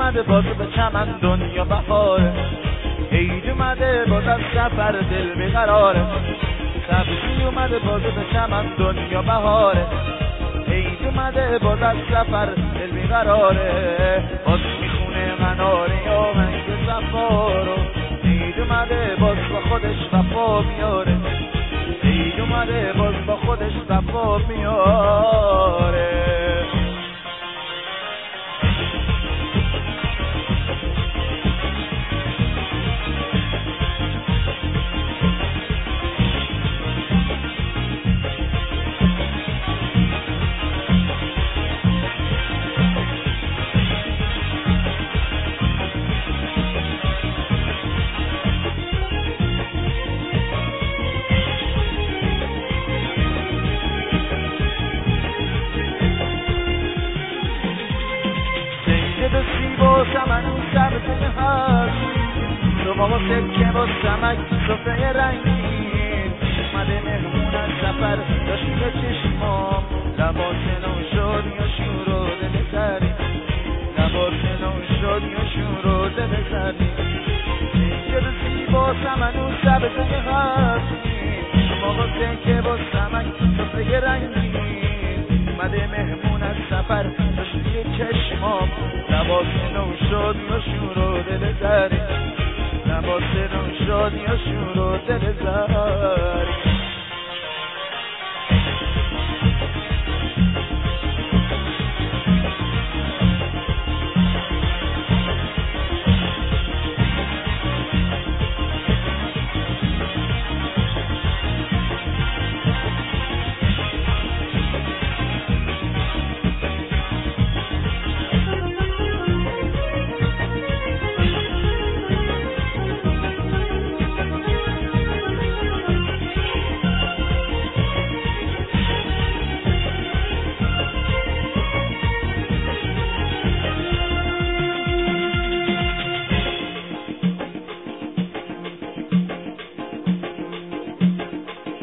اومده باز به چمن دنیا بهاره، عید اومده باز از سفر دل بیقراره. سبزی اومده باز به چمن دنیا بهاره، عید اومده باز از سفر دل بیقراره. باز میخونه مناره آهنگ صفا رو، عید اومده باز با خودش وفا میاره، عید اومده باز با خودش وفا میاره. چمن سبزه هست صبح و سکه با سمک صفحه رنگین، اومده مهمون از سفر داشتی به چشمام، لباس نو شد یا شور و دل سری، لباس نو شد یا شور و دل سری. اینجا رو زیبا چمن و سبزه هست صبح و سکه با سمک صفحه رنگین، اومده مهمون از سفر داشتی به چشمام، لباس نو شد یا شور و دل زری، لباس نو شد یا شور و دل زری.